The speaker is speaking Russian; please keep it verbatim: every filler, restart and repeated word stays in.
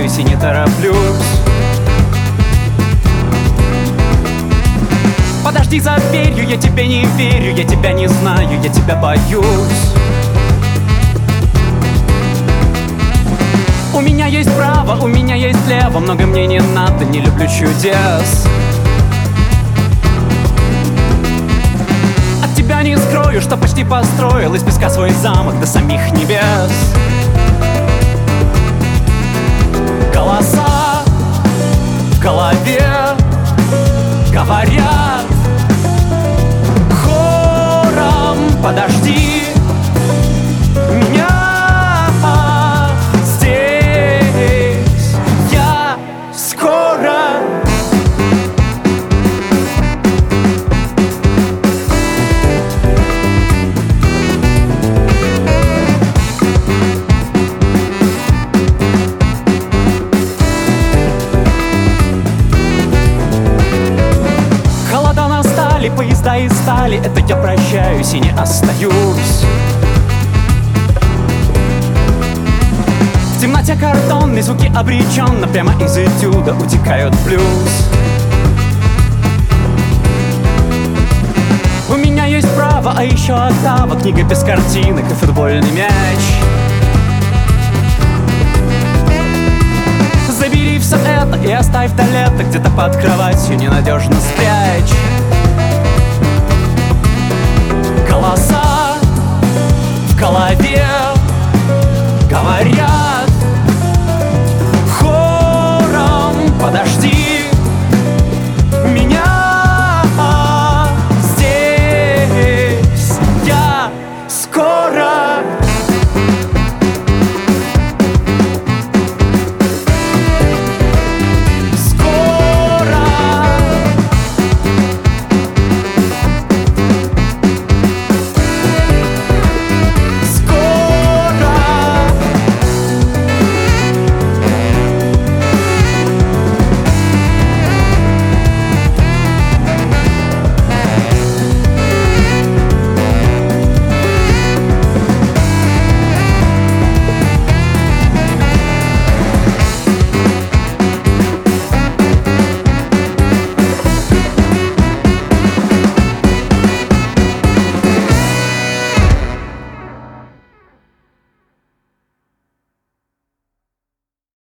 прощаюсь и не тороплюсь. Подожди за дверью, я тебе не верю, я тебя не знаю, я тебя боюсь. У меня есть право, у меня есть лево, много мне не надо, не люблю чудес. От тебя не скрою, что почти построил из песка свой замок до самих небес. Голоса в голове говорят хором: подожди меня здесь, я скоро. Холода настали, поезда и стали, это я прощаюсь и не остаюсь. В темноте картонные звуки обреченно прямо из этюда утекают в блюз. У меня есть право, а еще октава, книга без картинок и футбольный мяч. Забери все это и оставь до лета где-то под кроватью ненадежно спрячь.